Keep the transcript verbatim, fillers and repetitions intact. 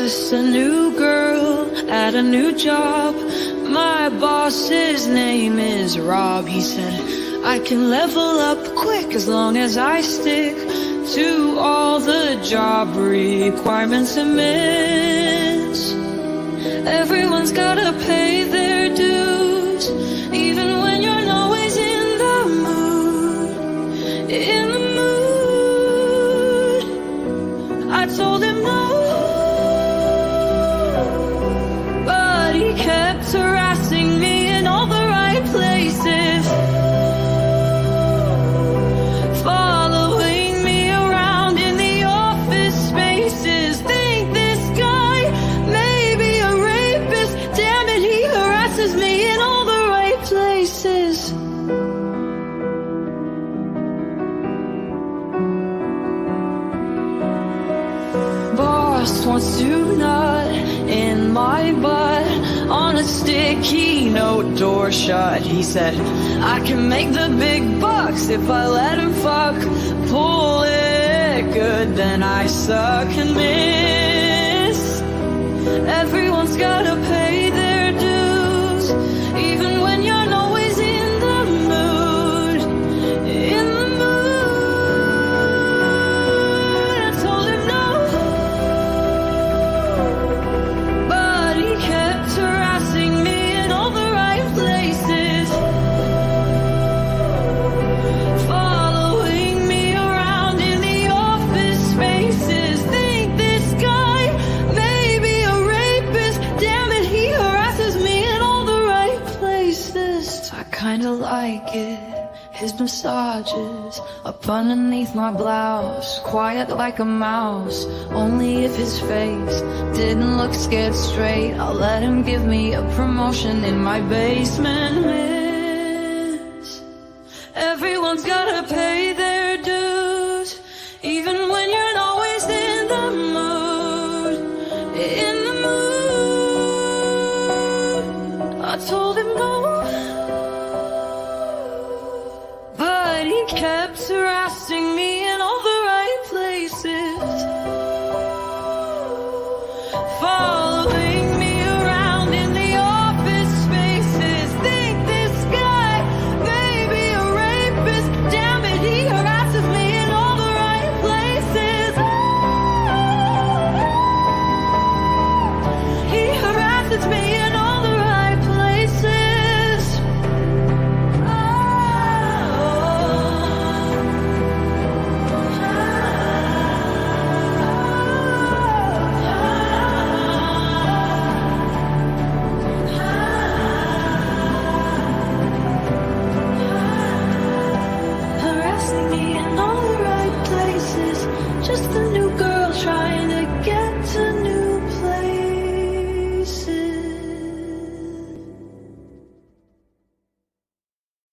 just a new girl at a new job. My boss's name is Rob. He said I can level up quick as long as I stick to all the job requirements and mints. Everyone's gotta pay their dues, even when you're not always in the mood. In the mood. I told him no, but he kept harassing me in all the right places, following me around in the office spaces. Think this guy may be a rapist. Damn it, he harasses me in all the right places. Boss wants to nut in my butt on a sticky note door shut. He said I can make the big bucks if I let him fuck. Pull it good, then I suck and miss. Everyone's gotta pay their dues, even when you're not always in the mood. In the mood. I told him no, but he kept harassing me in all the right places, following me around in the office spaces. Think this guy may be a rapist. Damn it, he harasses me in all the right places. I kinda like it, his massages up underneath my blouse, quiet like a mouse. Only if his face didn't look scared straight, I'll let him give me a promotion in my basement, miss. Everyone's gotta pay their dues, even when you're not always in the mood. In the mood. I told him no, but he kept harassing me.